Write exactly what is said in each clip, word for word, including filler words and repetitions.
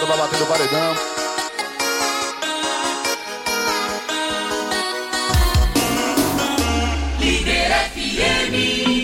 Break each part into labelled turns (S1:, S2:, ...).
S1: Marcelo vai bater no paredão.
S2: Líder F M.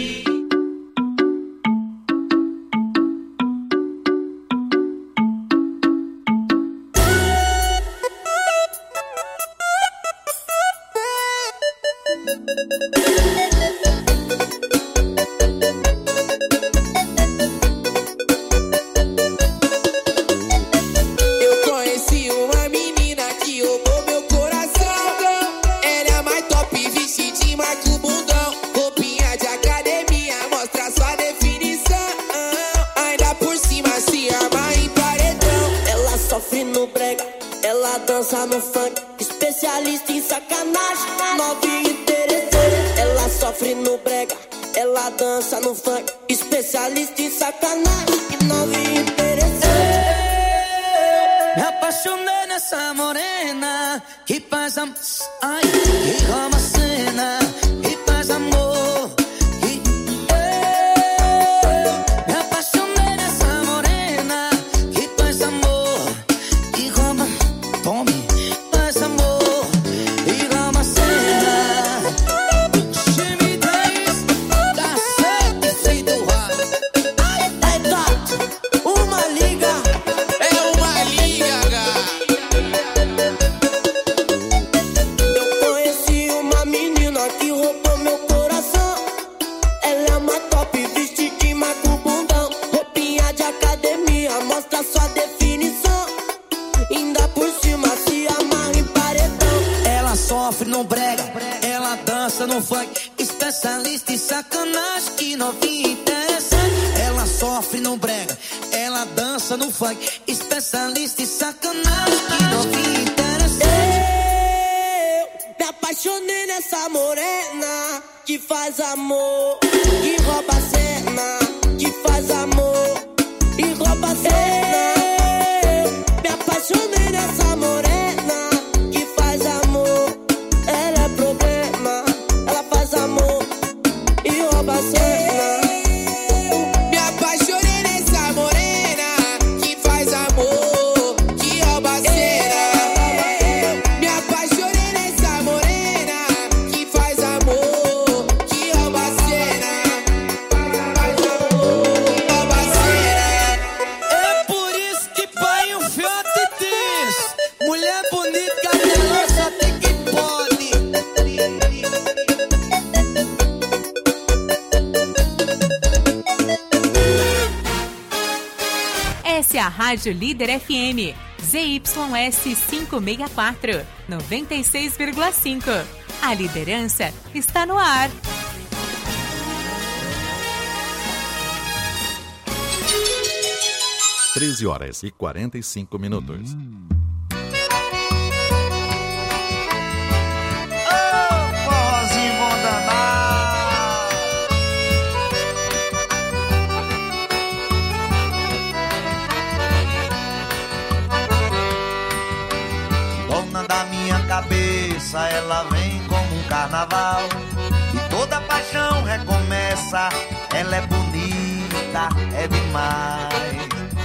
S3: Rádio Líder F M, Z Y S quinhentos e sessenta e quatro, noventa e seis vírgula cinco. A liderança está no ar.
S4: treze horas e quarenta e cinco minutos. Hum.
S5: Cabeça, ela vem como um carnaval e toda paixão recomeça. Ela é bonita, é demais.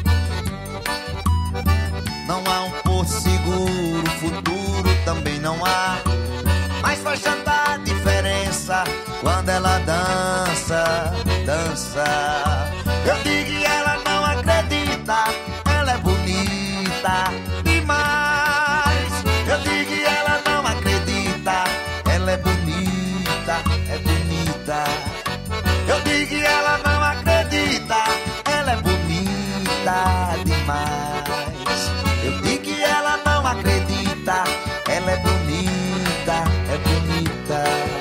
S5: Não há um porto seguro, futuro também não há, mas faz tanta diferença quando ela dança, dança. Eu digo e ela não acredita, ela é bonita demais. Eu digo e ela não acredita, ela é bonita, é bonita. Eu digo e ela não acredita, ela é bonita demais. Eu digo e ela não acredita, ela é bonita, é bonita.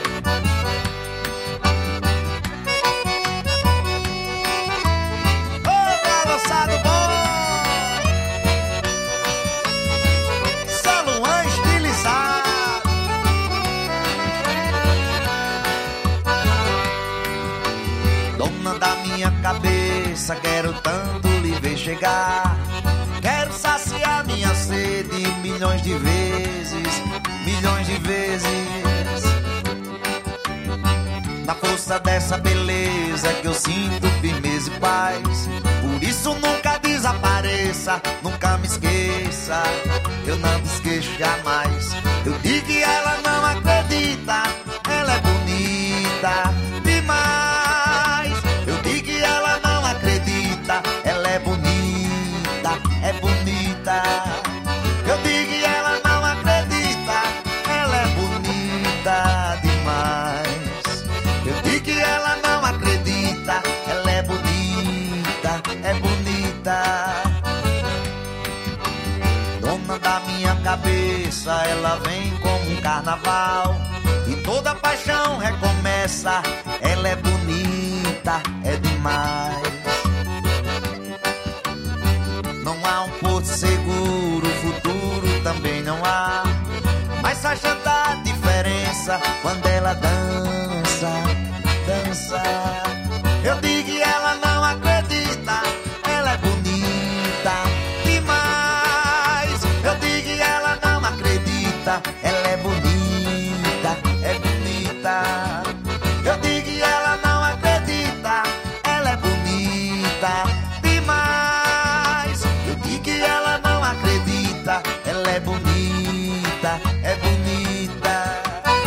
S5: Ô, balançado bom! Da minha cabeça, quero tanto lhe ver chegar. Quero saciar minha sede milhões de vezes, milhões de vezes. Na força dessa beleza que eu sinto firmeza e paz. Por isso nunca desapareça, nunca me esqueça, eu não te esqueço jamais. Eu digo que ela não acredita, ela é bonita demais. Eu digo que ela não acredita, ela é bonita, é bonita. Eu digo que ela não acredita, ela é bonita demais. Eu digo que ela não acredita, ela é bonita, é bonita. Dona da minha cabeça, ela vem como um carnaval e toda paixão recomeça. Ela é bonita, é demais. Não há um porto seguro, futuro também não há, mas faz tanta diferença quando ela dança, dança. Eu digo que ela não acredita, ela é bonita demais. Eu digo que ela não acredita, ela é bonita, é bonita. Eu digo que ela não acredita, ela é bonita demais. Eu digo que ela não acredita, ela é bonita, é bonita.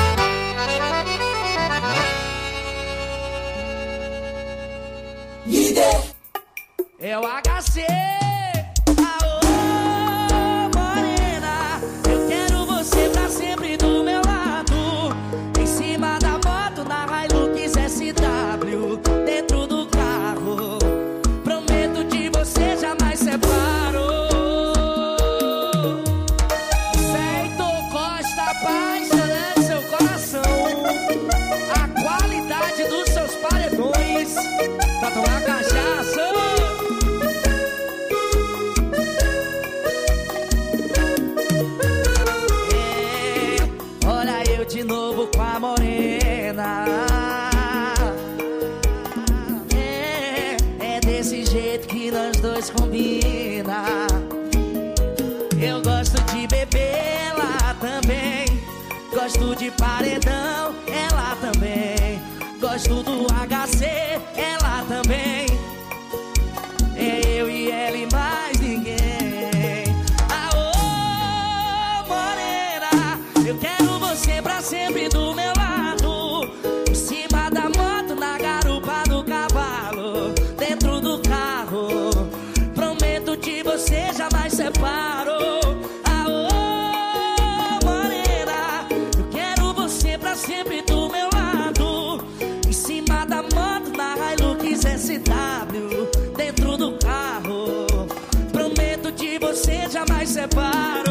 S1: É o H C. Aô, morena, eu quero você pra sempre do meu lado. Em cima da moto, na Hilux S W, dentro do carro. Prometo de você jamais separo. Feito Costa apaixonando seu coração. A qualidade dos seus paredões pra tomar cachaça. De novo com a morena. É, é desse jeito que nós dois combina. Eu gosto de beber, ela também. Gosto de paredão, ela também. Gosto do H C, ela também. É eu e ela e mais ninguém. Aô, morena, eu quero você pra sempre do meu lado. Em cima da moto, na garupa do cavalo, dentro do carro. Prometo de você jamais separo. Aô, morena, eu quero você pra sempre do meu lado. Em cima da moto, na Hilux S W, dentro do carro. Prometo de você jamais separo.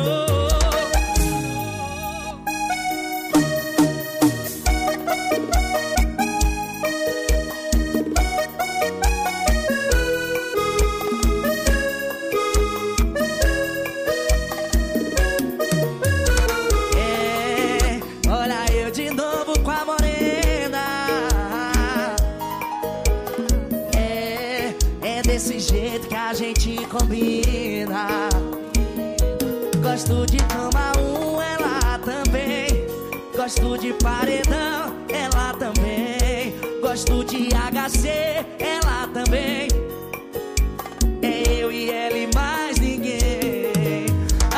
S1: Desse jeito que a gente combina. Gosto de cama um, ela também. Gosto de paredão, ela também. Gosto de H C, ela também. É eu e ela e mais ninguém.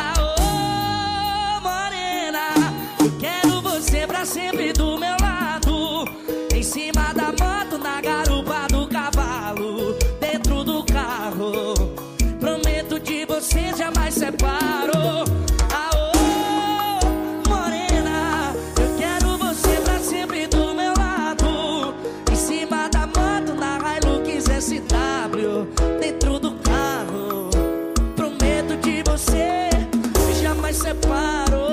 S1: Aô, morena, eu quero você pra sempre do meu lado. Em cima da moto, na garupa do cavalo, dentro do carro. Prometo de você jamais separo. Aô, morena, eu quero você pra sempre do meu lado. Em cima da moto, na Hilux S W, dentro do carro. Prometo de você jamais separo.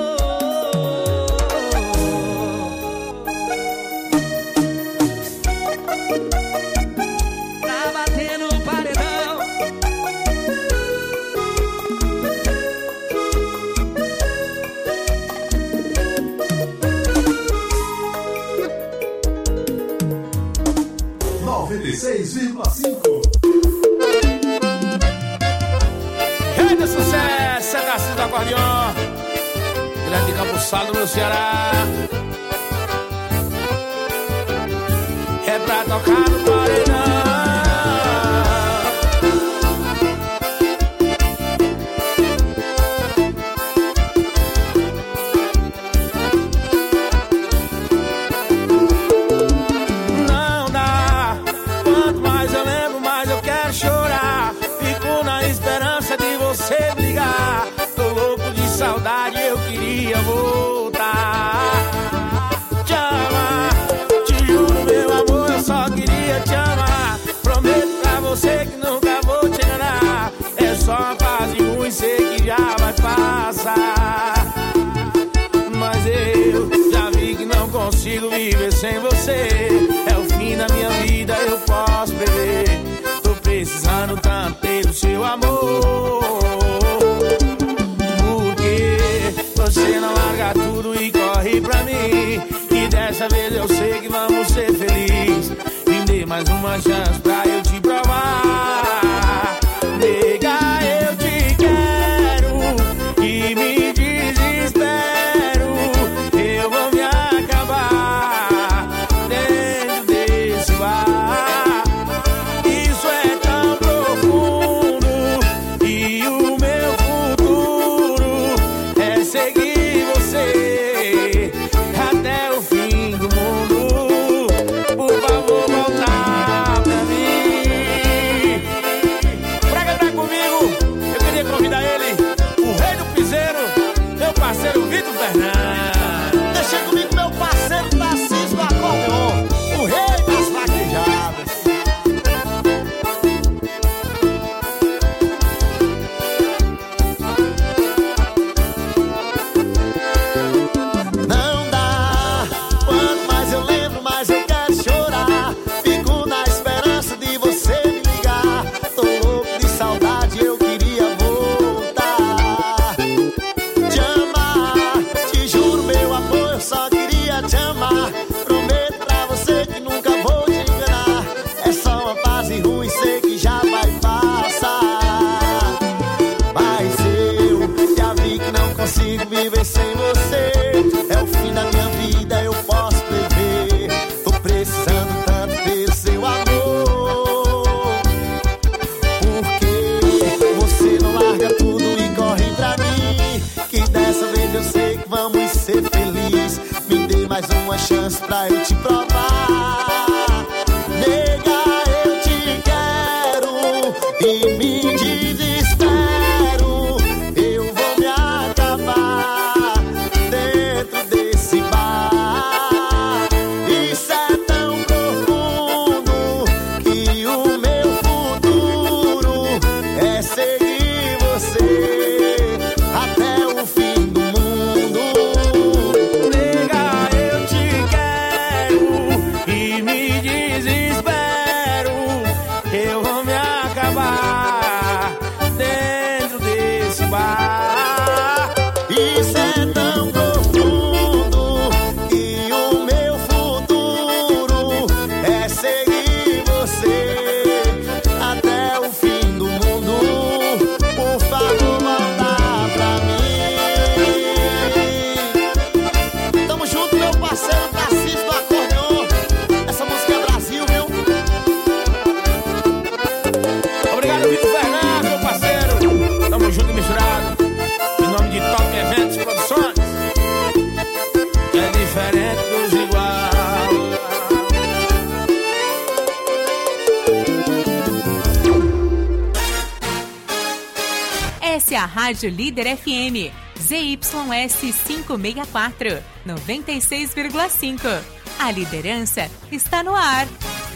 S6: noventa e seis vírgula cinco.
S7: Grande sucesso, é Narciso do Acordeon, grande cabuçado no Ceará. É pra tocar no paredão. você me ligar. Tô louco de saudade, eu queria voltar. Te amar, te juro, meu amor, eu só queria te amar. Prometo pra você que nunca vou te enganar. É só uma fase ruim, sei que já vai passar. Mas eu já vi que não consigo viver sem você. É o fim da minha vida, eu posso beber. Tô precisando tanto ter o seu amor. Porque você não larga tudo e corre pra mim. E dessa vez eu sei que vamos ser felizes. Me dê mais uma chance pra eu te provar. Nega, eu te quero e me desespero. Eu vou me acabar dentro desse bar. Isso é tão profundo e o meu futuro é seguir você até o fim do mundo. Por favor, voltar pra mim. Pra cantar comigo, eu queria convidar ele, o rei do piseiro, meu parceiro Vitor Fernandes.
S5: Deixa comigo meu parceiro Tarcísio do acordeon, o rei das vaquejadas. Não dá, quanto mais eu lembro, mais eu quero chorar. Fico na esperança de você me ligar. Tô louco de saudade, eu queria voltar. Te amar, te juro, meu amor, eu só queria te amar. Prometo pra você que nunca vou te enganar. É só uma fase ruim, sei que já vai passar. Mas eu já vi que não consigo viver sem você. É o fim da minha vida, eu posso prever. Tô precisando tanto ter o seu amor. Porque você não larga tudo e corre pra mim. Que dessa vez eu sei que vamos ser felizes. Me dê mais uma chance pra eu te provar. Nega, eu te quero e me desespero. Eu vou me acabar dentro desse bar. Isso é tão profundo que o meu futuro é seguir você até o fim do mundo.
S7: Nega, eu te quero e me desespero. Eu vou me acabar dentro desse bar.
S5: Isso é tão profundo que o meu futuro é seguir você até o fim do mundo. Por favor, volta pra mim. Tamo junto, meu parceiro Tarcísio do acordeon. Essa música é Brasil, viu?
S7: Obrigado, Vitor Fernandes, meu parceiro. Tamo junto e misturado. Em nome de Top Eventos Produções. É diferente dos igual.
S3: Essa é a Rádio Líder F M, Z Y S quinhentos e sessenta e quatro, noventa e seis vírgula cinco. A liderança está no ar.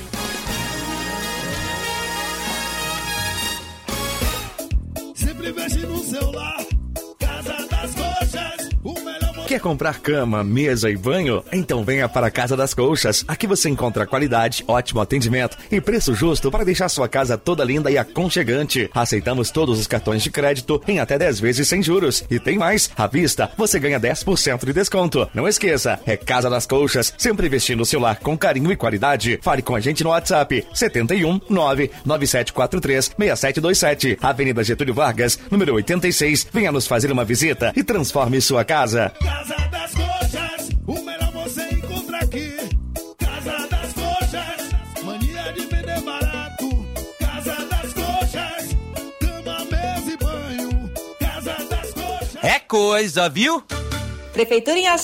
S6: Sempre mexe no celular. Casa das Coxas, o melhor momento.
S8: Quer comprar cama, mesa e banho? Então venha para a Casa das Colchas. Aqui você encontra qualidade, ótimo atendimento e preço justo para deixar sua casa toda linda e aconchegante. Aceitamos todos os cartões de crédito em até dez vezes sem juros. E tem mais, à vista você ganha dez por cento de desconto. Não esqueça, é Casa das Colchas, sempre vestindo o seu lar com carinho e qualidade. Fale com a gente no WhatsApp setenta e um, nove nove sete quatro três, seis sete dois sete, Avenida Getúlio Vargas, número oitenta e seis. Venha nos fazer uma visita e transforme sua casa.
S6: Casa das Coxas, o melhor você encontra aqui. Casa das Coxas, mania de vender barato. Casa das Coxas, cama, mesa e banho. Casa das Coxas.
S9: É coisa, viu?
S10: Prefeitura em Ação,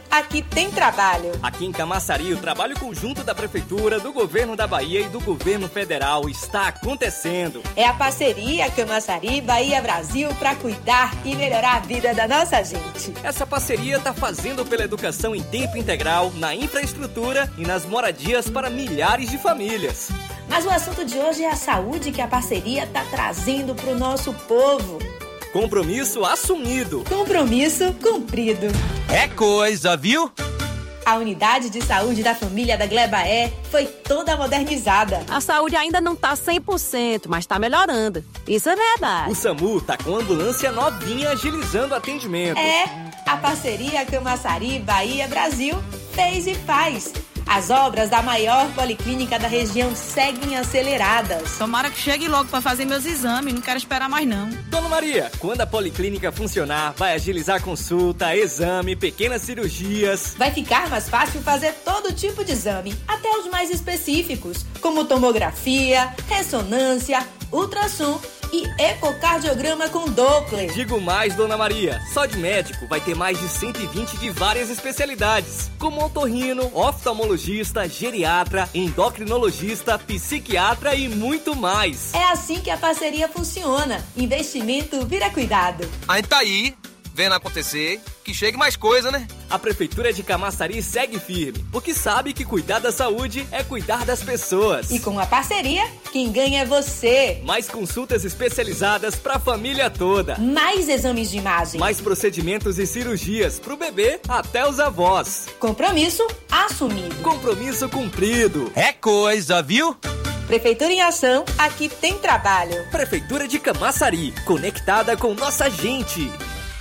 S9: aqui tem trabalho.
S10: Aqui em Camaçari, o trabalho conjunto da Prefeitura, do Governo da Bahia e do Governo Federal está acontecendo.
S9: É a parceria Camaçari Bahia Brasil para cuidar e melhorar a vida da nossa gente.
S10: Essa parceria está fazendo pela educação em tempo integral, na infraestrutura e nas moradias para milhares de famílias.
S9: Mas o assunto de hoje é a saúde que a parceria está trazendo para o nosso povo.
S10: Compromisso assumido.
S9: Compromisso cumprido.
S11: É coisa, viu?
S9: A unidade de saúde da família da Glebaé foi toda modernizada.
S12: A saúde ainda não está cem por cento, mas está melhorando. Isso é verdade.
S10: O SAMU está com ambulância novinha agilizando o atendimento.
S9: É, a parceria Camaçari Bahia Brasil fez e faz. As obras da maior policlínica da região seguem aceleradas.
S13: Tomara que chegue logo para fazer meus exames, não quero esperar mais não.
S10: Dona Maria, quando a policlínica funcionar, vai agilizar consulta, exame, pequenas cirurgias.
S9: Vai ficar mais fácil fazer todo tipo de exame, até os mais específicos, como tomografia, ressonância, ultrassom e ecocardiograma com Doppler.
S10: Digo mais, Dona Maria, só de médico vai ter mais de cento e vinte de várias especialidades, como otorrino, oftalmologista, geriatra, endocrinologista, psiquiatra e muito mais.
S9: É assim que a parceria funciona. Investimento vira cuidado.
S11: Aí tá aí, vendo acontecer, que chegue mais coisa, né?
S10: A Prefeitura de Camaçari segue firme, porque sabe que cuidar da saúde é cuidar das pessoas.
S9: E com a parceria, quem ganha é você.
S10: Mais consultas especializadas pra família toda.
S9: Mais exames de imagem.
S10: Mais procedimentos e cirurgias pro bebê até os avós.
S9: Compromisso assumido.
S10: Compromisso cumprido.
S11: É coisa, viu?
S9: Prefeitura em ação, aqui tem trabalho.
S10: Prefeitura de Camaçari, conectada com nossa gente.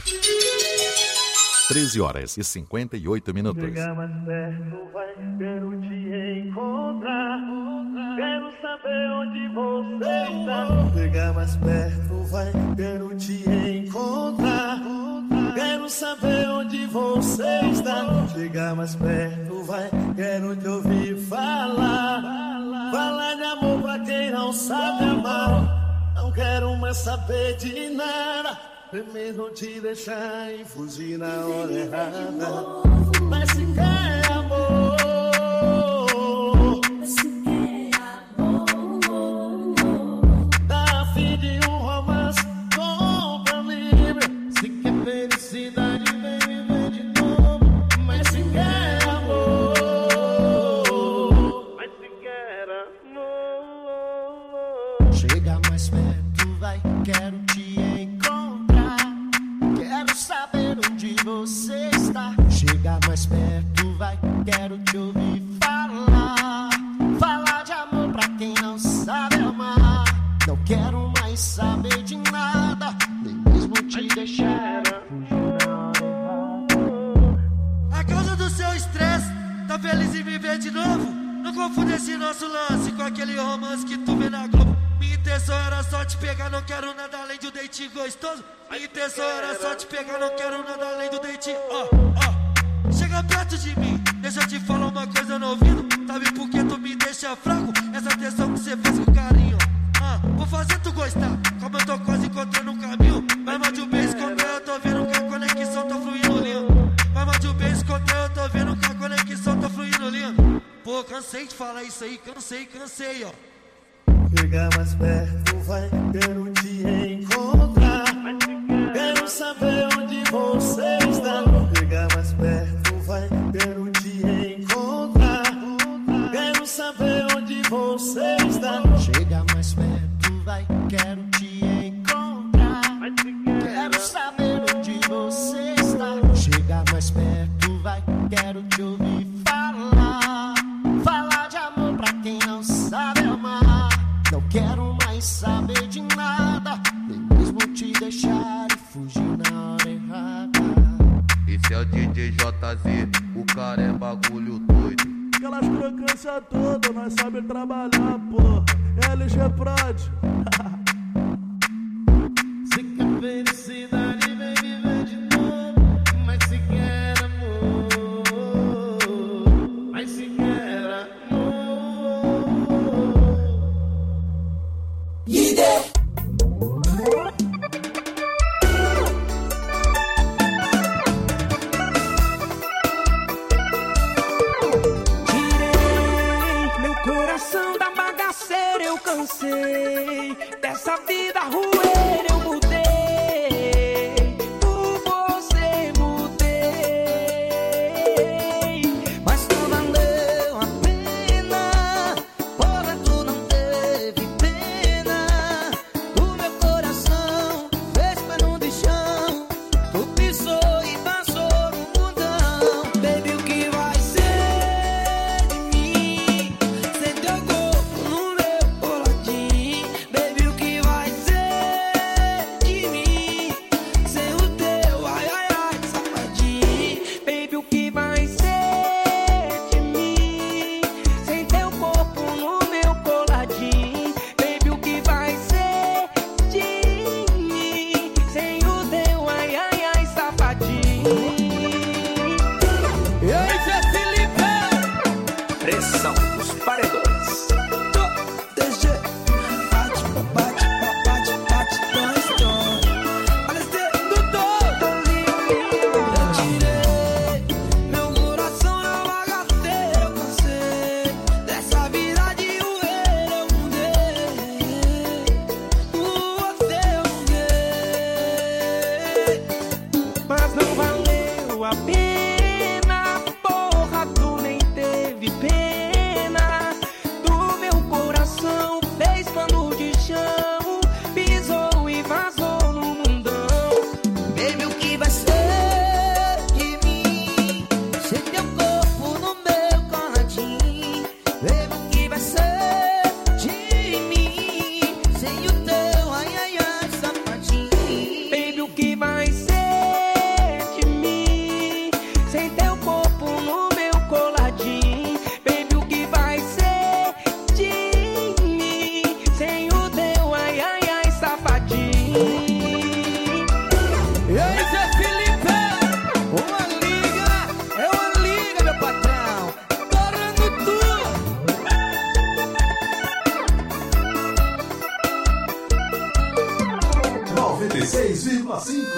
S4: treze horas e cinquenta e oito minutos.
S6: Chegar mais perto, vai, quero te encontrar. Quero saber onde você está. Chegar mais perto, vai, quero te encontrar. Quero saber onde você está. Chegar mais perto, vai, quero te ouvir falar. Falar de amor pra quem não sabe amar. Não quero mais saber de nada. Primeiro te deixar e fugir na hora errada. Mas se quer amor, mas se quer amor, tá a fim de um romance, compra livre. Se quer felicidade, vem viver de novo. Mas se quer amor, mas se quer amor. Chega mais perto, vai, quero te encontrar. Quero saber onde você está. Chega mais perto, vai, quero te ouvir falar. Falar de amor pra quem não sabe amar. Não quero mais saber de nada, nem mesmo te deixar fugir na hora. A causa do seu estresse, tá feliz em me ver de novo? Não confunda esse nosso lance com aquele romance que tu vê na Globo. Minha intenção era só te pegar, não quero nada além de um date gostoso. Minha intenção era só te pegar, não quero nada além do date. Ó, oh, ó, oh. Chega perto de mim, deixa eu te falar uma coisa no ouvido. Sabe por que tu me deixa fraco? Essa atenção que você fez com carinho. Ah, vou fazer tu gostar, como eu tô quase encontrando um caminho. Vai mais de um beijo contra eu, tô vendo que a conexão tá fluindo lindo. Vai mais de um beijo contra eu, tô vendo que a conexão tá fluindo lindo. Pô, cansei de falar isso aí, cansei, cansei, ó. Chega mais perto, vai, quero te encontrar. Quero saber onde você está. Chega mais perto, vai, quero te encontrar. Quero saber onde você está. Chega mais perto, vai, quero te encontrar. Quero saber onde você está. Chega mais perto, vai, quero te ouvir falar. Falar de amor pra quem não sabe amar. Não quero mais saber de nada, nem mesmo te deixar e fugir na hora errada.
S14: Esse é o D J J Z, o cara é bagulho doido.
S6: Aquelas crocâncias todas, nós sabe trabalhar, pô. L G Prod. Se quer felicidade, vem viver de novo. Mas se quer amor, mas se quer amor. Líder.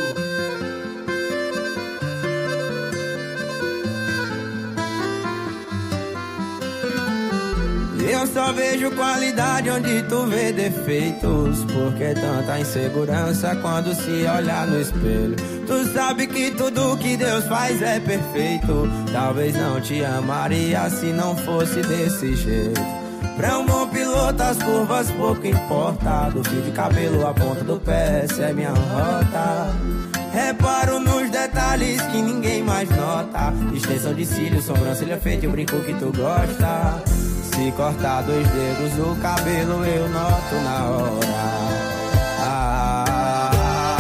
S15: Eu só vejo qualidade onde tu vê defeitos. Por que tanta insegurança quando se olha no espelho? Tu sabe que tudo que Deus faz é perfeito. Talvez não te amaria se não fosse desse jeito. Pra um bom piloto as curvas pouco importa. Do fio de cabelo à ponta do pé, essa é minha rota. Reparo nos detalhes que ninguém mais nota. Extensão de cílios, sobrancelha feita e o brinco que tu gosta. Se cortar dois dedos do cabelo eu noto na hora. Ah,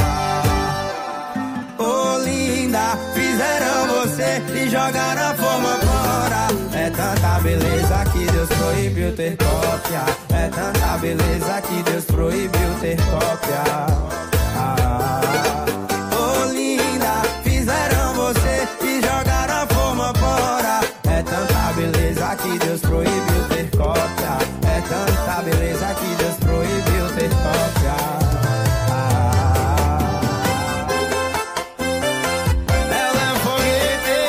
S15: oh linda, fizeram você e jogaram a forma fora. É tanta beleza que Deus proibiu ter cópia. É tanta beleza que Deus proibiu ter cópia. Ah, oh linda, fizeram você e jogaram a forma fora. É tanta beleza que Deus proibiu ter cópia. É tanta beleza que Deus proibiu ter cópia. Ah, ela é um foguete.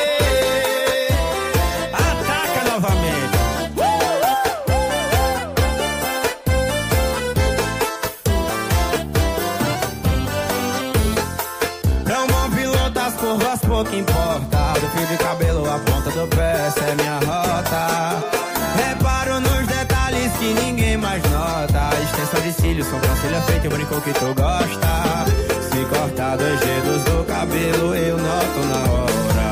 S15: Ataca novamente. É um bom piloto, as curvas pouco importa. Do fio de cabelo à ponta do pé, essa é minha rota. Reparo nos detalhes que ninguém mais nota. Extensão de cílios, sobrancelha feita e o brinco que tu gosta. Se cortar dois dedos do cabelo eu noto na hora.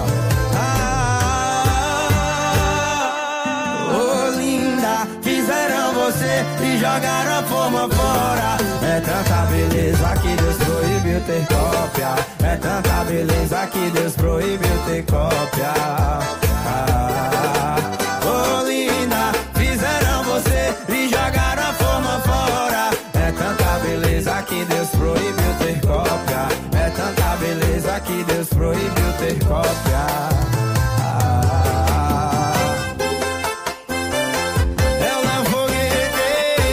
S15: Ah, oh linda, fizeram você e jogaram a forma fora. É tanta beleza que Deus proibiu ter cópia. É tanta beleza que Deus proibiu ter cópia. Ah, oh linda, fizeram você e jogaram a forma fora. É tanta beleza que Deus proibiu ter cópia. É tanta beleza que Deus proibiu ter cópia. Ah, ela é um foguete.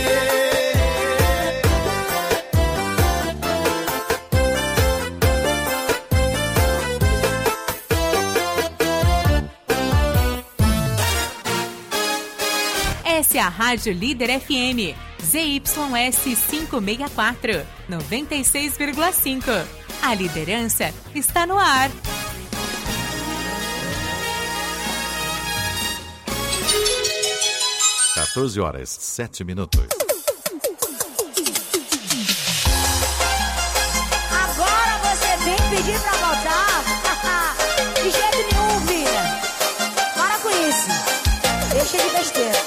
S3: Essa é a Rádio Líder F M, Z Y S quinhentos e sessenta e quatro, noventa e seis vírgula cinco. A liderança está no ar.
S4: quatorze horas, sete minutos.
S16: Agora você vem pedir pra voltar? De jeito nenhum, filha. Para com isso. Deixa de besteira.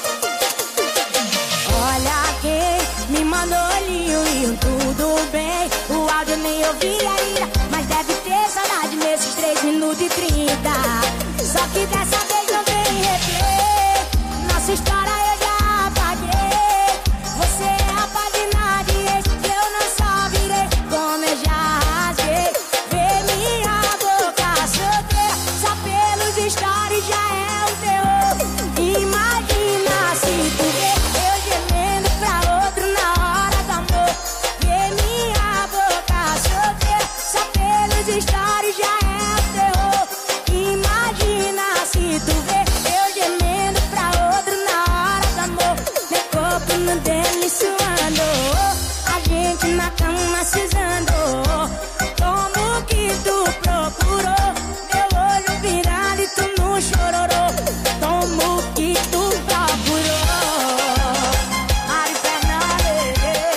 S16: Olha quem me mandou olhinho e tudo bem. O áudio nem ouvi ainda, mas deve ter saudade nesses três minutos e trinta. Só que dessa vez não tem replay. Nossa história eu já apaguei. Você é a página de ex, eu não só virei, como eu já rasguei. Vê minha boca solteira, só pelos stories já é um terror. Imagina se tu vê eu gemendo pra outro na hora do amor. Vê minha boca solteira, só pelos stories já é um terror. Imagina se tu vê eu gemendo pra outro na hora do amor. Meu corpo no dele suando, a gente na cama se usando. Como que tu procurou meu olho virado e tu não chororou? Como que tu procurou? Mari Fernandes.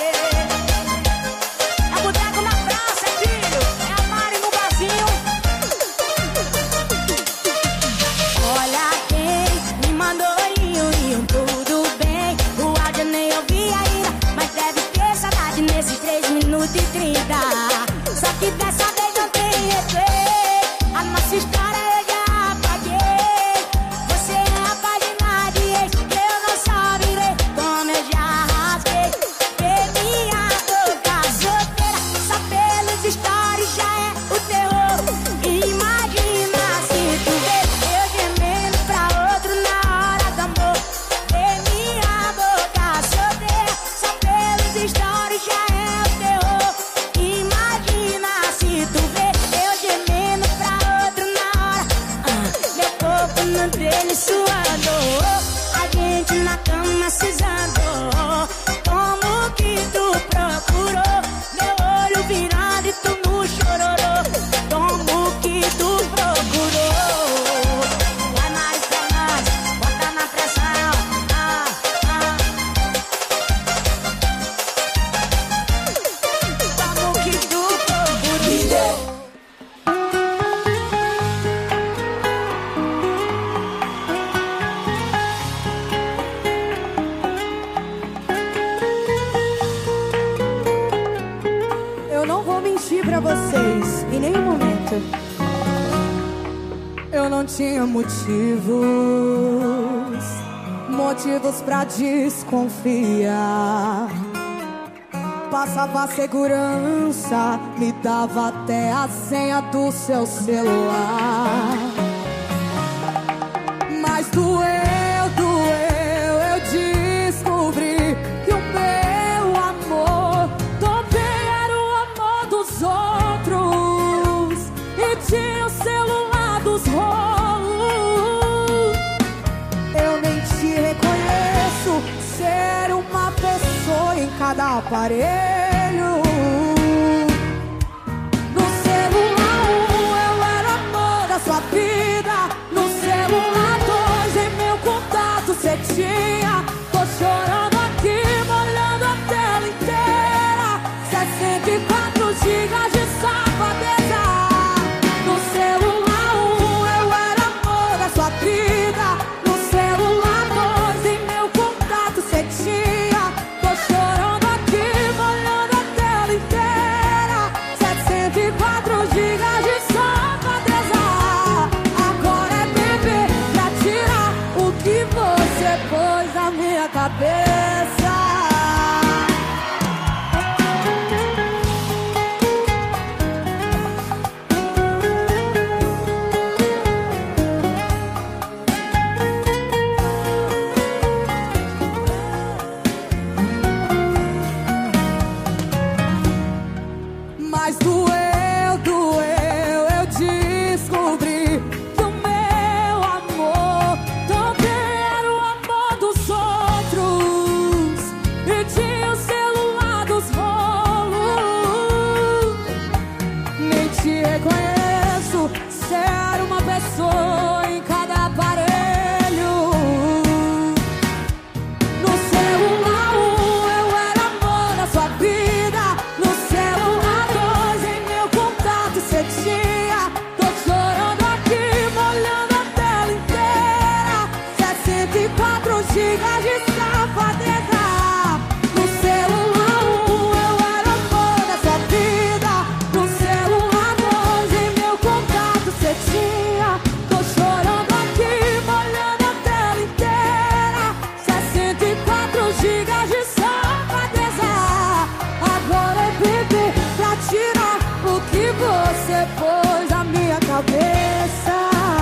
S16: É o boteco na praça, filho. É a Mari no barzinho. Olha quem me mandou olhinho e um tudo bem. O áudio nem ouvi ainda, mas deve ter saudade nesses três minutos e trinta. Só que dessa vez não tem replay. A nossa história eu já apaguei. Você é a página de ex, eu não só virei, como eu já rasguei. Vê minha boca solteira, só pelos stories já é o terror. Imagina se tu vê eu gemendo pra outro na hora do amor. Vê minha boca solteira, só pelos stories já é o terror. Imagina se tu
S17: vez, em nenhum momento. Eu não tinha motivos, motivos pra desconfiar. Passava segurança, me dava até a senha do seu celular. Mas doeu, doeu, eu descobri que o meu amor também era o amor dos outros e tinha o celular dos rolos. Eu nem te reconheço, ser uma pessoa em cada aparelho. No celular um eu era amor da sua vida, no celular dois em meu contato cê tinha. Tô chorando aqui, molhando a tela inteira, sessenta e quatro gigas de safadeza. No celular um eu era amor da sua vida, no celular dois em meu contato cê tinha. Tô chorando aqui, molhando a tela inteira, sessenta e quatro gigas de safadeza. Agora é beber pra tirar o que você pôs na minha cabeça. Mas doeu, doeu, eu descobri que o meu amor também era o amor dos outros e tinha o celular dos rolos. Nem te reconheço, ser uma pessoa em cada aparelho. No celular um eu era amor da sua vida, no celular dois em meu contato cê tinha. Tô chorando aqui, molhando a tela inteira, sessenta e quatro gigas de safadeza. No celular um eu era amor da sua vida, no celular dois em meu contato cê tinha. Tô chorando aqui, molhando a tela inteira, sessenta e quatro gigas de safadeza. Agora é beber pra tirar o que você pôs na minha cabeça.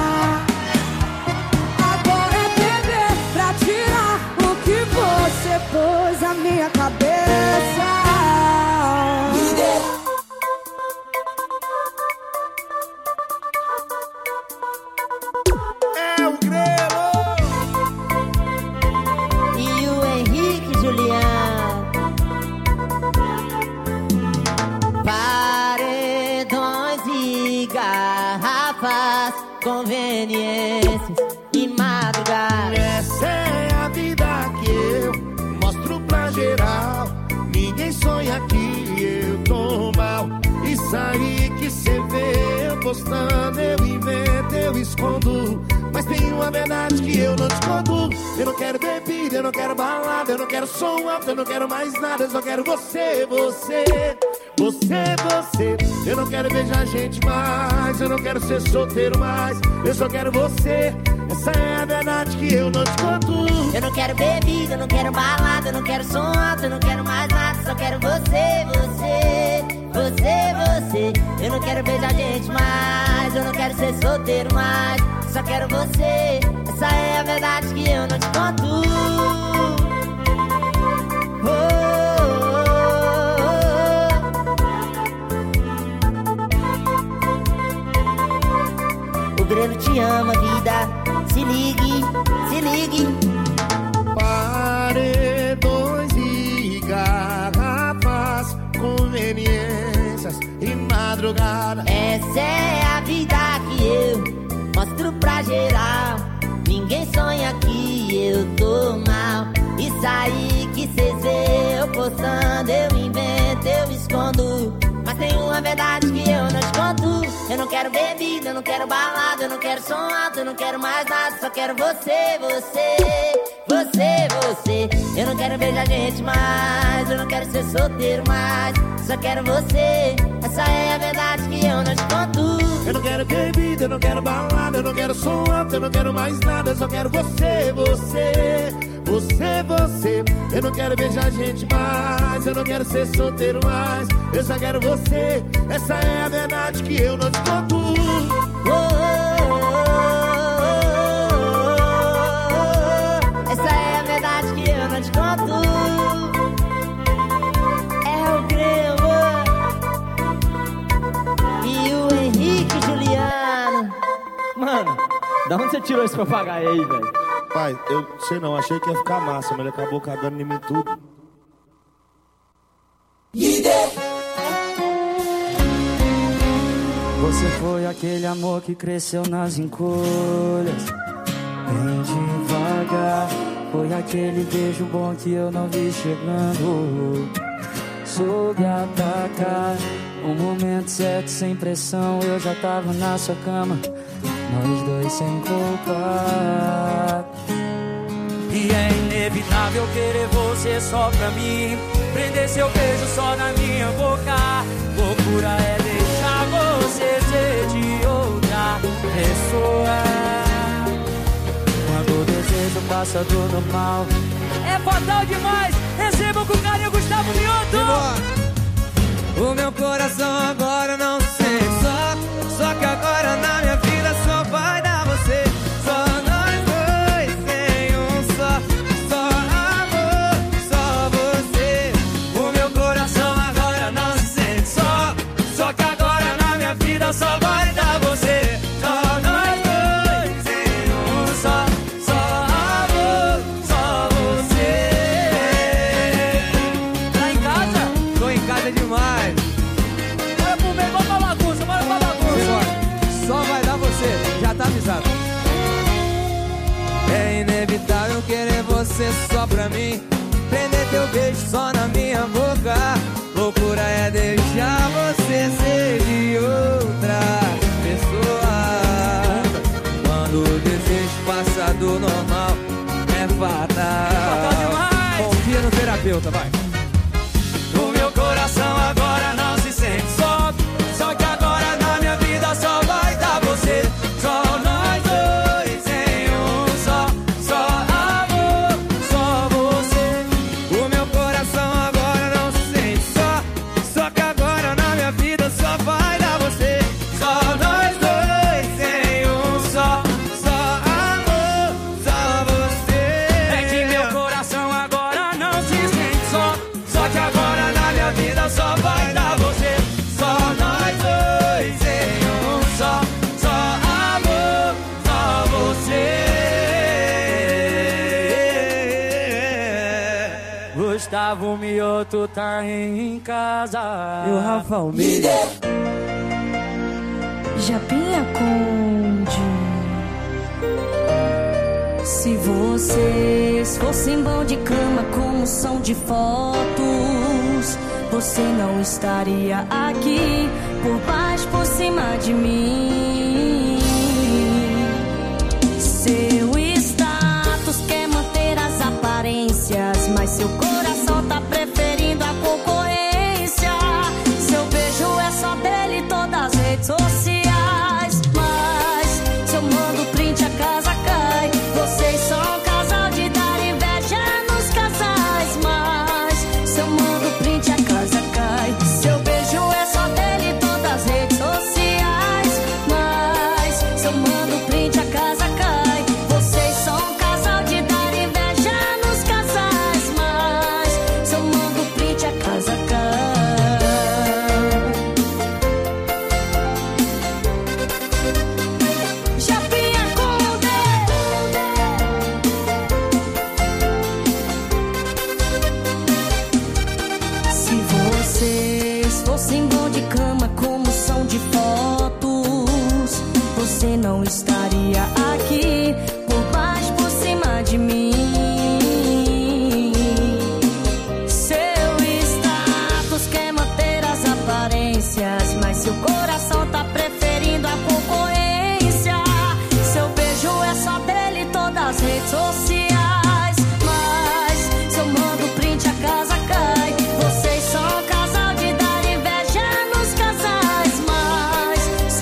S17: Agora é beber pra tirar o que você pôs na minha cabeça.
S6: É o Grelo
S18: E o Henrique Juliano. Paredões e garrafas, conveniências e madrugada.
S6: Essa é a vida que eu mostro pra geral. Ninguém sonha que eu tô mal. Isso aí que cê vê eu postando, eu invento, eu escondo. Mas tem uma verdade que eu não te conto. Eu não quero bebida, eu não quero balada, eu não quero som alto, eu não quero mais nada. Eu só quero você, você, você, você. Eu não quero beijar gente mais, eu não quero ser solteiro mais. Eu só quero você, essa é a verdade que eu não te conto.
S18: Eu não quero bebida, eu não quero balada, eu não quero som alto, eu não quero mais nada. Só quero você, você, você, você. Eu não quero beijar gente mais, eu não quero ser solteiro mais. Só quero você, essa é a verdade que eu não te conto. Oh, oh, oh. O Grêmio te ama, vida. Se ligue, se ligue.
S6: Paredões e garrafas, conveniências e madrugada.
S18: Essa é a vida que eu mostro pra geral. Ninguém sonha que eu tô mal. Isso aí que cês vê eu postando, eu invento, eu escondo. Mas tem uma verdade que eu não te conto. Eu não quero bebida, eu não quero balada, eu não quero som alto, eu não quero mais nada. Só quero você, você, você, você. Eu não quero beijar gente mais, eu não quero ser solteiro mais, só quero você. Essa é a verdade que eu não te conto.
S6: Eu não quero bebida, eu não quero balada, eu não quero som alto, eu não quero mais nada, eu só quero você, você, você, você. Eu não quero beijar gente mais, eu não quero ser solteiro mais, eu só quero você. Essa é a verdade que eu não te conto.
S18: Oh, oh, oh, oh. Essa é a verdade que eu não te conto. É o Grêmio e o Henrique Juliano.
S19: Mano, da onde você tirou esse papagaio aí, velho?
S6: Pai, eu sei não, achei que ia ficar massa, mas ele acabou cagando em mim tudo.
S20: Você foi aquele amor que cresceu nas encolhas, bem devagar. Foi aquele beijo bom que eu não vi chegando. Soube atacar no momento certo, sem pressão. Eu já tava na sua cama, nós dois sem culpa. E é inevitável querer você só pra mim, prender seu beijo só na minha boca. Loucura é deixar você ser de outra pessoa. Quando o desejo passa do normal, é fatal demais. Recebam com carinho Gustavo Mioto.
S15: O meu coração agora não se sente só, só que agora na minha vida só vai dar você. Só nós dois em um só, só amor, só você. O meu coração agora não se sente só, só que agora na minha vida só vai dar você. Só nós dois em um só, só amor, só você.
S20: Tá em casa?
S15: Tô em casa demais.
S20: Bora pro meio, bora pra bagunça, bora pra bagunça.
S15: Só vai dar você, já tá avisado. É inevitável querer você só pra mim, prender teu beijo só na minha boca. Loucura é deixar você ser de outra pessoa. Quando o desejo passa do normal, é fatal. Confia no terapeuta, vai. O meu coração agora não se sente só, só que agora na minha vida só vai dar você. Só nós dois em um só, só amor, só você. O meu coração agora não se sente só, só que agora na minha vida só vai dar você. Só nós dois em um só, só amor, só você.
S20: É que meu coração agora não se sente só,
S15: só que agora na minha vida só vai dar você. Só nós dois em um só, só amor, só você.
S20: Gustavo Mioto tá em casa.
S15: E o Rafa Almeida.
S17: Japinha Conde. Se vocês fossem bom de cama como são de fotos, você não estaria aqui por baixo, por cima de mim. Seu status quer manter as aparências, mas seu coração tá preferindo a concorrência. Seu beijo é só dele em todas as redes sociais, mas se eu mando print a casa cai. Vocês são um casal de dar inveja nos casais, mas se eu mando print a casa cai. Seu beijo é só dele em todas as redes sociais,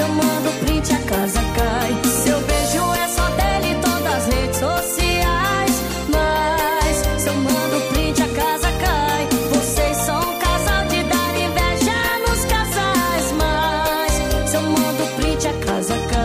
S17: Se eu mando print, a casa cai. Seu beijo é só dele em todas as redes sociais. Mas se eu mando print, a casa cai. Vocês são um casal de dar inveja nos casais. Mas se eu mando print, a casa cai.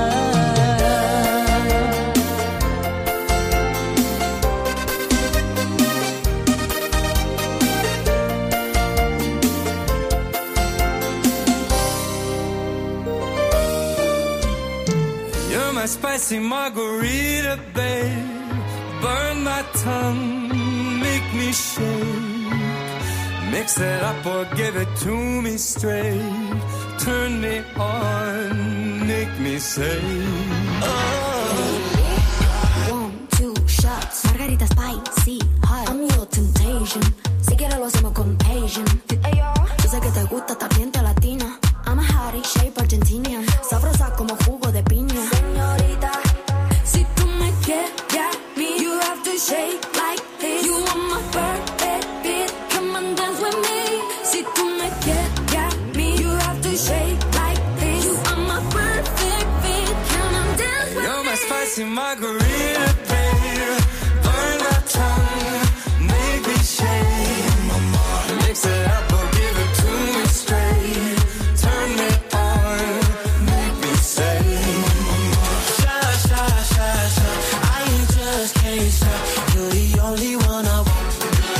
S15: You're my spicy margarita, babe. Burn my tongue, make me shake. Mix it up or give it to me straight. Turn me on, make me say, oh.
S17: One, two shots, margarita spicy, hot. I'm your temptation. Si quieres lo hacemos contagion. Yo sé que te gusta, también latina. I'm a hottie, shape Argentinian. Sabrosa como jugo de piña. Señorita, si tú me quieres a mí, you have to shake like this. You want my perfect fit, come and dance with me. Si tú me quieres a mí, you have to shake like this. You are my perfect fit, come and dance with
S15: You're
S17: me.
S15: my spicy margarita, babe. Burn my tongue, make me shake. Mix it up or give it to me straight. Turn me on, make me say, sha sha sha sha. I just can't stop. You're the only one I want.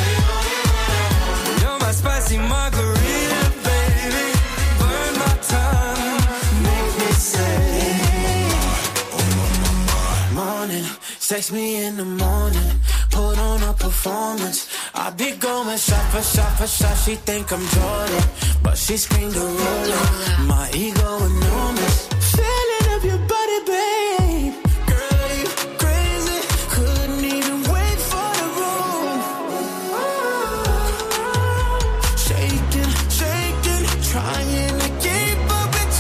S15: You're my spicy margarita, baby. Burn my tongue, make me say, morning, sex me in the morning. Put on a performance. I be going shot for shot for shot. She think I'm Jordan, but she screamed a rolling. My ego enormous. Feeling of your body, babe. Girl, you crazy. Couldn't even wait for the room. Shaking, shaking, trying to keep up with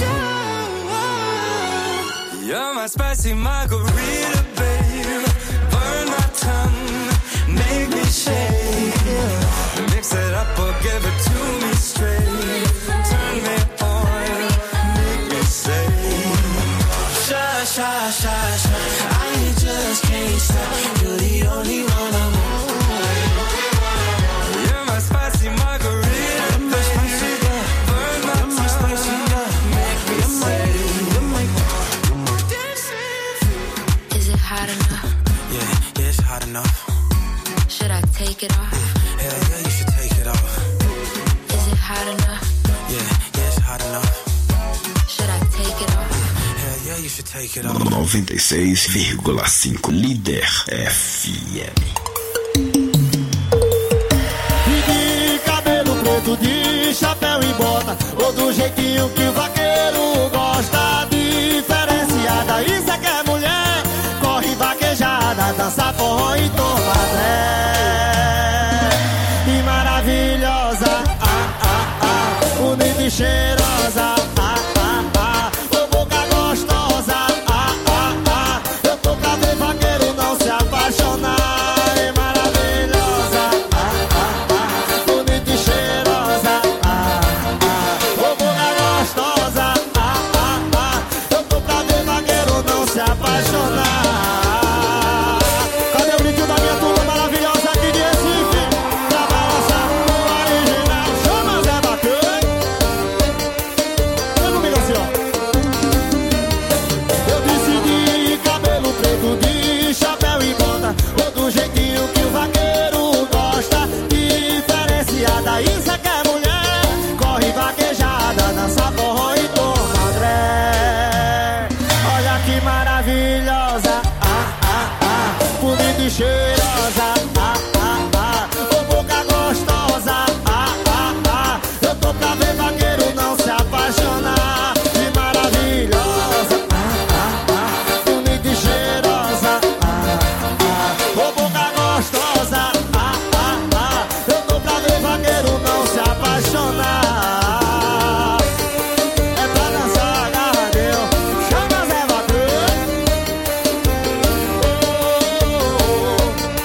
S15: you. You're my spicy margarita, babe. Burn my tongue, make me shake. Mix it up or give it to me straight. Turn me on, make me say, sha sha sha sha. I just can't stop. You're the only one I want. You're my spicy margarita, baby. Burn my tongue, make me say.
S17: Is it hot enough?
S15: Yeah, yeah, it's hot enough.
S17: Should I take it off?
S15: Hell yeah, you should take it off.
S17: Is it hot enough?
S15: Yeah, yeah, it's hot enough.
S17: Should I take it off?
S15: Hell yeah, you should take it off.
S21: noventa e seis vírgula cinco Líder F M.
S6: De cabelo preto, de chapéu e bota, ou do jeitinho que o vaqueiro gosta. Diferenciada, isso é que é mulher. Corre vaquejada, dança forró e tomadré. E maravilhosa, ah, ah, ah, bonita e cheirosa, ah, ah, ah, ô boca gostosa, ah, ah, ah. Eu tô pra ver vaqueiro não se apaixonar. E maravilhosa, ah, ah, ah, bonita e cheirosa, ah, ah, ô boca gostosa, ah, ah, ah. Eu tô pra ver vaqueiro não se apaixonar. Cadê o brinquedo da minha turma maravilhosa aqui de Recife? Pra balançar o original. Chama Zé Bacana. Vem comigo assim, ó. Eu decidi cabelo preto, de chapéu e bota, ou do jeitinho que o vaqueiro gosta. Diferenciada, isso é que é mulher. Corre vaquejada, dança forró e tomadré. Olha que maravilhosa, ah, ah, ah, bonita e cheirosa, ah, ah, ah, ô boca gostosa, ah, ah, ah. Eu tô pra ver vaqueiro não se apaixonar. Que maravilhosa, ah, ah, ah, bonita e cheirosa, ah, ah, ô boca gostosa, ah, ah, ah. Eu tô pra ver vaqueiro não se apaixonar. É pra dançar, agarradeu. Chama Zé Bacana.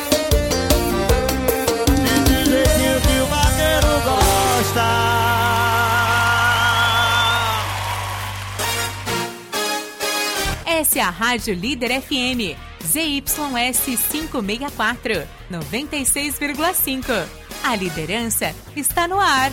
S3: Essa é a Rádio Líder F M, Z Y S quinhentos e sessenta e quatro, noventa e seis vírgula cinco. A liderança está no ar.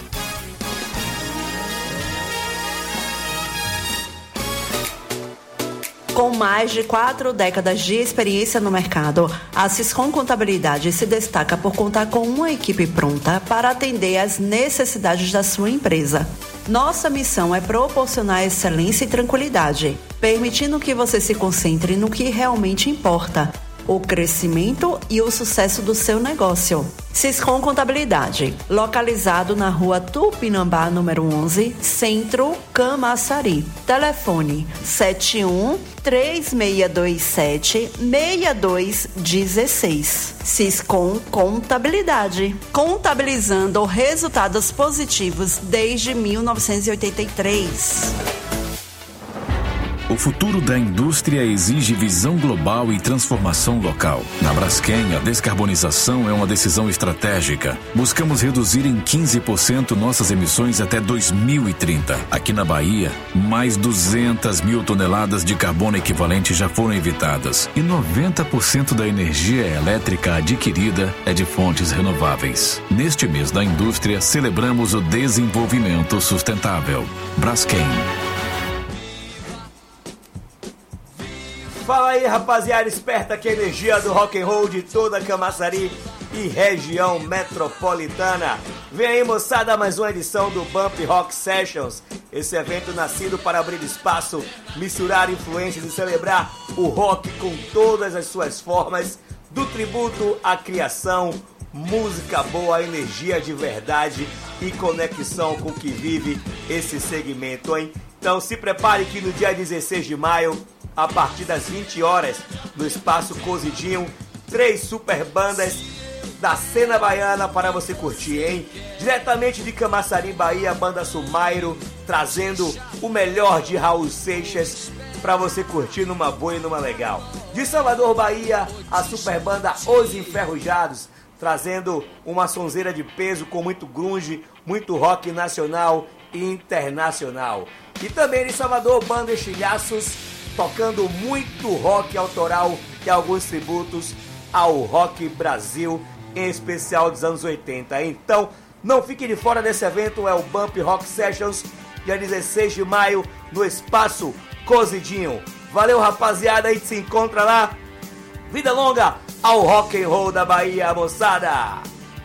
S2: Com mais de quatro décadas de experiência no mercado, a Siscom Contabilidade se destaca por contar com uma equipe pronta para atender às necessidades da sua empresa. Nossa missão é proporcionar excelência e tranquilidade, permitindo que você se concentre no que realmente importa: o crescimento e o sucesso do seu negócio. Siscom Contabilidade, localizado na rua Tupinambá, número onze, Centro, Camaçari. Telefone sete um, três seis dois sete, seis dois um seis. Siscom Contabilidade, contabilizando resultados positivos desde mil novecentos e oitenta e três.
S22: O futuro da indústria exige visão global e transformação local. Na Braskem, a descarbonização é uma decisão estratégica. Buscamos reduzir em quinze por cento nossas emissões até dois mil e trinta. Aqui na Bahia, mais duzentas mil toneladas de carbono equivalente já foram evitadas. E noventa por cento da energia elétrica adquirida é de fontes renováveis. Neste mês da indústria, celebramos o desenvolvimento sustentável. Braskem.
S23: Fala aí, rapaziada esperta, que a energia do rock and roll de toda Camaçari e região metropolitana. Vem aí, moçada, mais uma edição do Bump Rock Sessions. Esse evento nascido para abrir espaço, misturar influências e celebrar o rock com todas as suas formas, do tributo à criação, música boa, energia de verdade e conexão com o que vive esse segmento, hein? Então se prepare que no dia dezesseis de maio, a partir das vinte horas, no Espaço Cozidinho, três super bandas da cena baiana para você curtir, hein? Diretamente de Camaçari, Bahia, a banda Sumairo, trazendo o melhor de Raul Seixas para você curtir numa boa e numa legal. De Salvador, Bahia, a super banda Os Enferrujados, trazendo uma sonzeira de peso com muito grunge, muito rock nacional e internacional. E também de Salvador, banda Estilhaços, tocando muito rock autoral e alguns tributos ao rock Brasil, em especial dos anos oitenta. Então, não fique de fora desse evento, é o Bump Rock Sessions, dia dezesseis de maio, no Espaço Cozidinho. Valeu, rapaziada, a gente se encontra lá. Vida longa ao rock and roll da Bahia, moçada!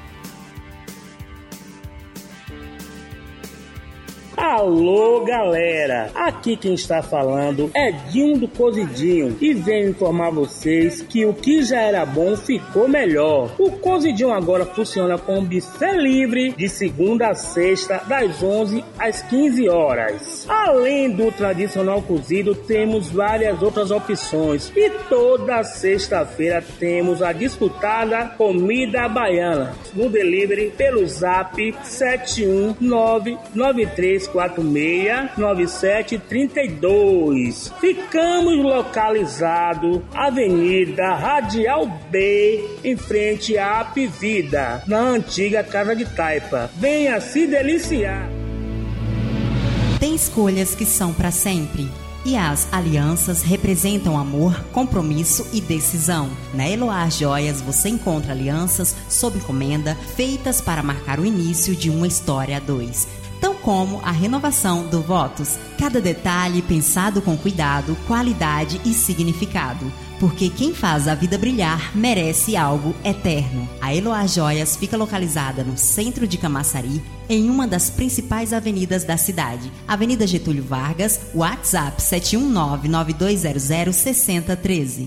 S24: Alô, galera! Aqui quem está falando é Dinho do Cozidinho e venho informar vocês que o que já era bom ficou melhor. O Cozidinho agora funciona com buffet livre de segunda a sexta, das onze às quinze horas. Além do tradicional cozido, temos várias outras opções e toda sexta-feira temos a disputada comida baiana no delivery pelo zap sete um nove nove três quatro seis nove sete três dois. Ficamos localizados Avenida Radial B, em frente à Apivida, na antiga Casa de Taipa. Venha se deliciar.
S25: Tem escolhas que são para sempre. E as alianças representam amor, compromisso e decisão. Na Eloá Joias você encontra alianças sob encomenda feitas para marcar o início de uma história a dois. Tão como a renovação do Votos. Cada detalhe pensado com cuidado, qualidade e significado. Porque quem faz a vida brilhar merece algo eterno. A Eloá Joias fica localizada no centro de Camaçari, em uma das principais avenidas da cidade. Avenida Getúlio Vargas, WhatsApp sete um nove nove dois zero zero seis zero um três.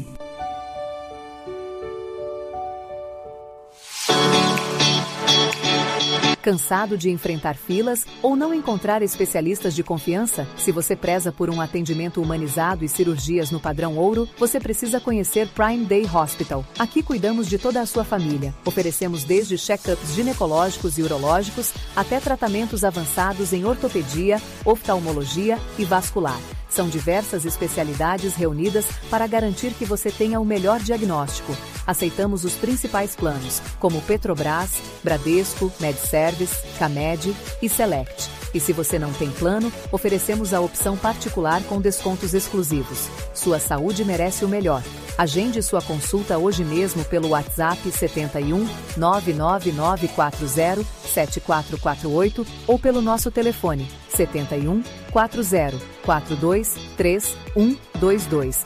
S26: Cansado de enfrentar filas ou não encontrar especialistas de confiança? Se você preza por um atendimento humanizado e cirurgias no padrão ouro, você precisa conhecer Prime Day Hospital. Aqui cuidamos de toda a sua família. Oferecemos desde check-ups ginecológicos e urológicos até tratamentos avançados em ortopedia, oftalmologia e vascular. São diversas especialidades reunidas para garantir que você tenha o melhor diagnóstico. Aceitamos os principais planos, como Petrobras, Bradesco, MedService, Camed e Select. E se você não tem plano, oferecemos a opção particular com descontos exclusivos. Sua saúde merece o melhor. Agende sua consulta hoje mesmo pelo WhatsApp setenta e um, nove nove nove quatro zero, sete quatro quatro oito ou pelo nosso telefone setenta e um, quatro zero, quatro dois, três, um dois dois.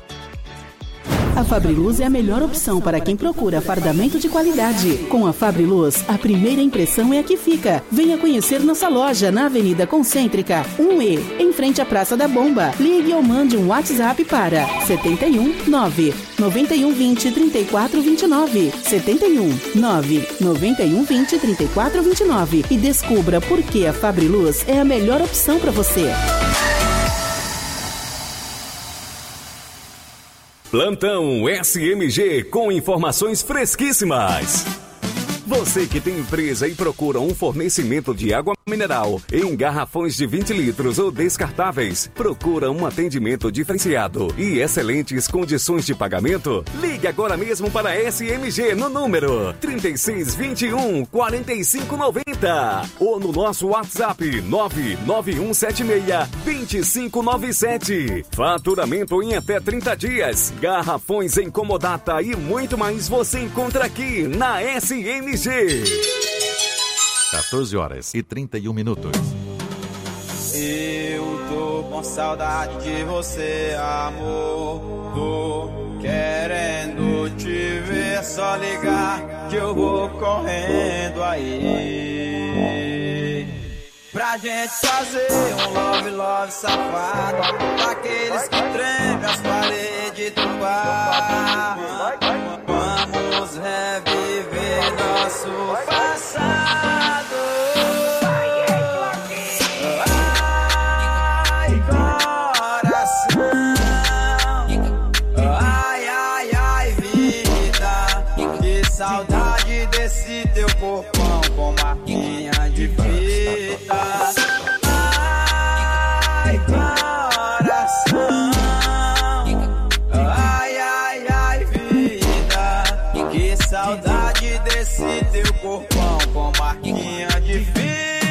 S1: A Fabriluz é a melhor opção para quem procura fardamento de qualidade. Com a Fabriluz, a primeira impressão é a que fica. Venha conhecer nossa loja na Avenida Concêntrica, um E, em frente à Praça da Bomba. Ligue ou mande um WhatsApp para setenta e um, nove, noventa e um, vinte, trinta e quatro, vinte e nove. setenta e um, nove, noventa e um, vinte, trinta e quatro, vinte e nove e descubra por que a Fabriluz é a melhor opção para você.
S5: Plantão S M G com informações fresquíssimas. Você que tem empresa e procura um fornecimento de água mineral em garrafões de vinte litros ou descartáveis, procura um atendimento diferenciado e excelentes condições de pagamento? Ligue agora mesmo para a S M G no número trinta e seis, vinte e um, quarenta e cinco, noventa ou no nosso WhatsApp nove nove um sete seis, dois cinco nove sete. Faturamento em até trinta dias, garrafões em comodata e muito mais você encontra aqui na S M G.
S4: quatorze horas e trinta e um minutos.
S15: Eu tô com saudade de você, amor. Tô querendo te ver, só ligar que eu vou correndo aí. Pra gente fazer um love, love safado, daqueles que tremem as paredes do bar. Vamos reviver nosso passado. Ai, coração. Ai, ai, ai, vida. Que saudade desse teu corpão com marquinha de fita. Ai, coração. Ai, ai, ai, vida. Que saudade desse teu corpão com marquinha de fita.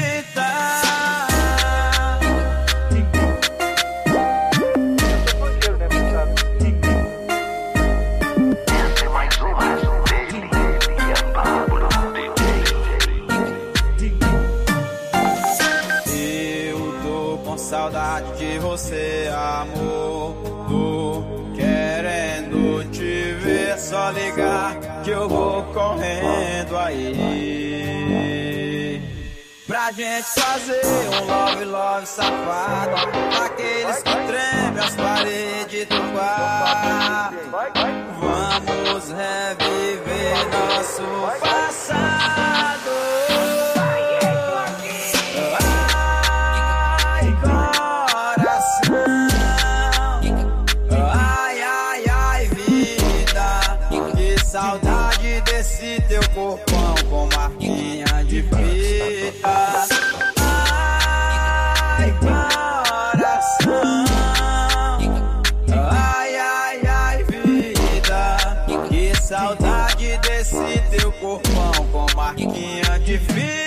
S15: Saudade de você, amor. Tô querendo te ver, só ligar que eu vou correndo aí. Pra gente fazer um love, love safado, daqueles que tremem as paredes do bar. Vamos reviver nosso passado. Saudade desse teu corpão com marquinha de fita. Ai, coração. Ai, ai, ai, vida. Que saudade desse teu corpão com marquinha de fita.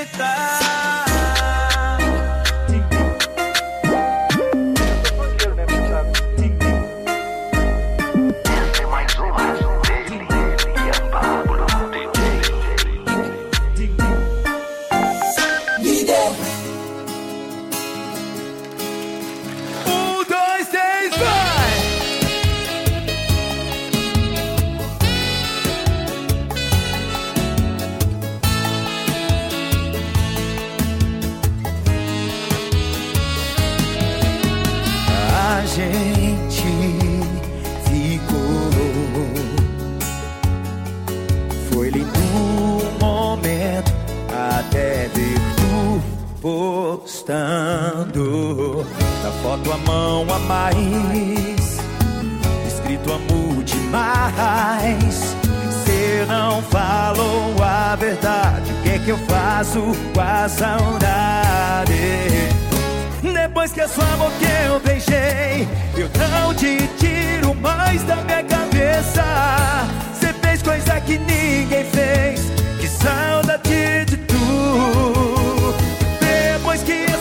S15: Postando na foto a mão a mais, escrito amo demais. Cê não falou a verdade, o que é que eu faço com a saudade? Depois que a sua boca eu beijei, eu não te tiro mais da minha cabeça. Cê fez coisa que ninguém fez, que saudade de tu. Depois que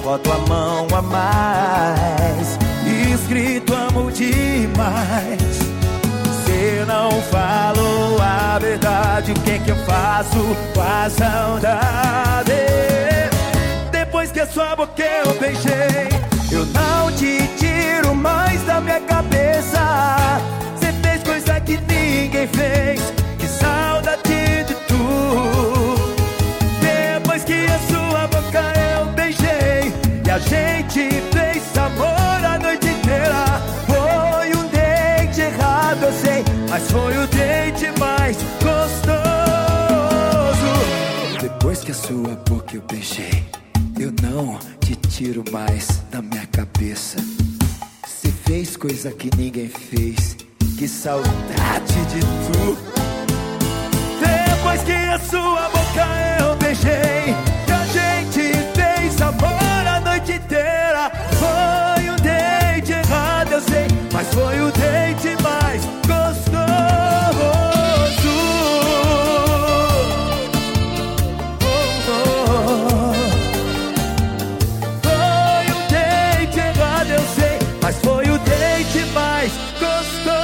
S7: foto a mão a mais, escrito amo demais. Você não falou a verdade, o que é que eu faço com a saudade? Depois que a sua boca eu beijei, eu não te tiro mais da minha cabeça. Você fez coisa que ninguém fez, que saudade de tu. Depois que a sua boca eu beijei e a gente fez amor a noite inteira, foi um date errado, eu sei, mas foi o date mais gostoso. Depois que a sua boca eu beijei, eu não te tiro mais da minha cabeça. Você fez coisa que ninguém fez, que saudade de tu. Depois que a sua boca eu beijei, que a gente fez amor a noite inteira, foi um date errado, eu sei, mas foi o date mais gostoso. Mas foi o date mais gostoso.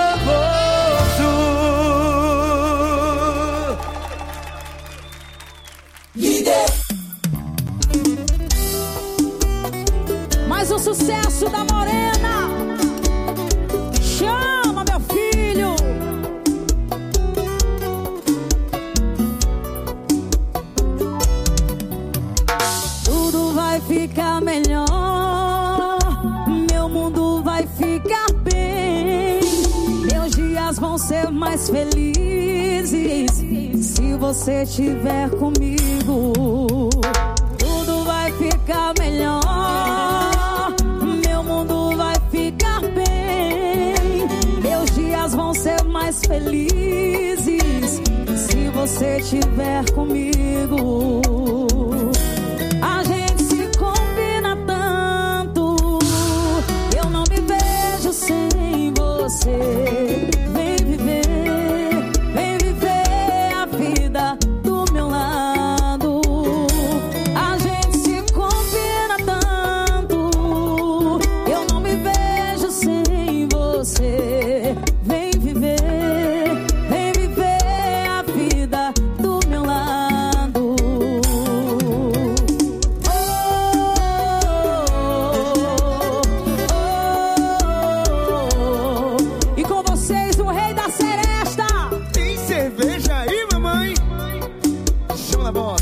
S17: Mais um sucesso da Morena. Chama, meu filho. Tudo vai ficar melhor, ficar bem, meus dias vão ser mais felizes se você estiver comigo. Tudo vai ficar melhor, meu mundo vai ficar bem, meus dias vão ser mais felizes se você estiver comigo. A gente se combina tanto, eu não me vejo sem você. Vem viver, vem viver a vida do meu lado. A gente se combina tanto, eu não me vejo sem você. Vem viver, vem viver a vida do meu lado. E com vocês, o rei da seresta.
S6: Tem cerveja aí, mamãe? Chama na bota.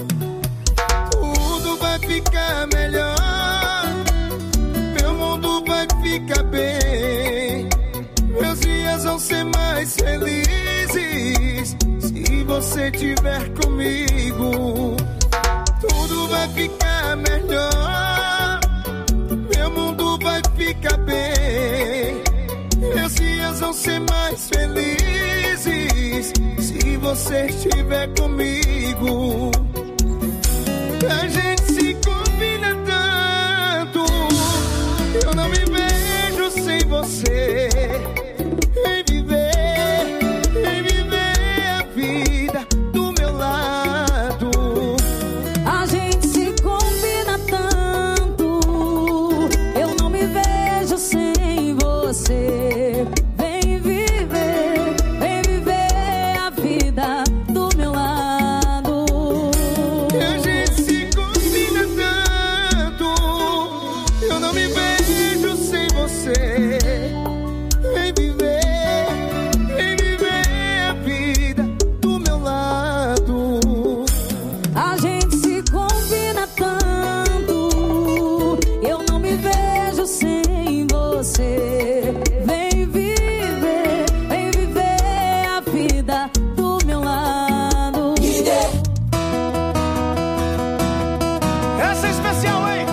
S6: Tudo vai ficar melhor, meu mundo vai ficar bem, meus dias vão ser mais felizes se você estiver comigo. Tudo vai ficar melhor, meu mundo vai ficar bem, meus dias vão ser mais felizes se você estiver comigo. A gente se combina tanto, eu não me vejo sem você. Vem viver, vem viver a vida do meu lado.
S17: A gente se combina tanto, eu não me vejo sem você. Vem viver, vem viver a vida do meu lado.
S6: A gente se combina tanto, eu não me vejo sem você. Vem viver, vem viver a vida do meu lado.
S17: A gente se combina tanto, eu não me vejo sem você. Vem viver, vem viver a vida do meu lado.
S6: Essa é especial, hein?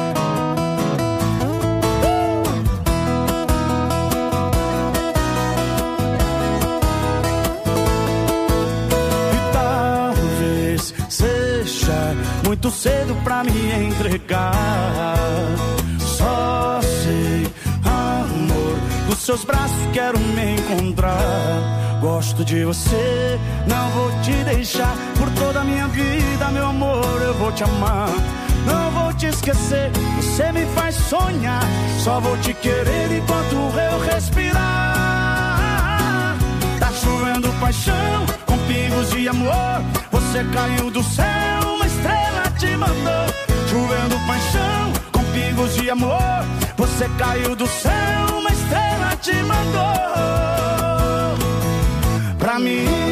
S20: E talvez seja muito cedo pra me entregar. Só sei, amor, dos seus braços quero me encontrar. Gosto de você, não vou te deixar. Por toda a minha vida, meu amor, eu vou te amar. Não vou
S6: te esquecer, você me faz sonhar. Só vou te querer enquanto eu respirar. Tá chovendo paixão com pingos de amor. Você caiu do céu, uma estrela te mandou. Chovendo paixão com pingos de amor. Você caiu do céu, uma estrela te mandou. Pra mim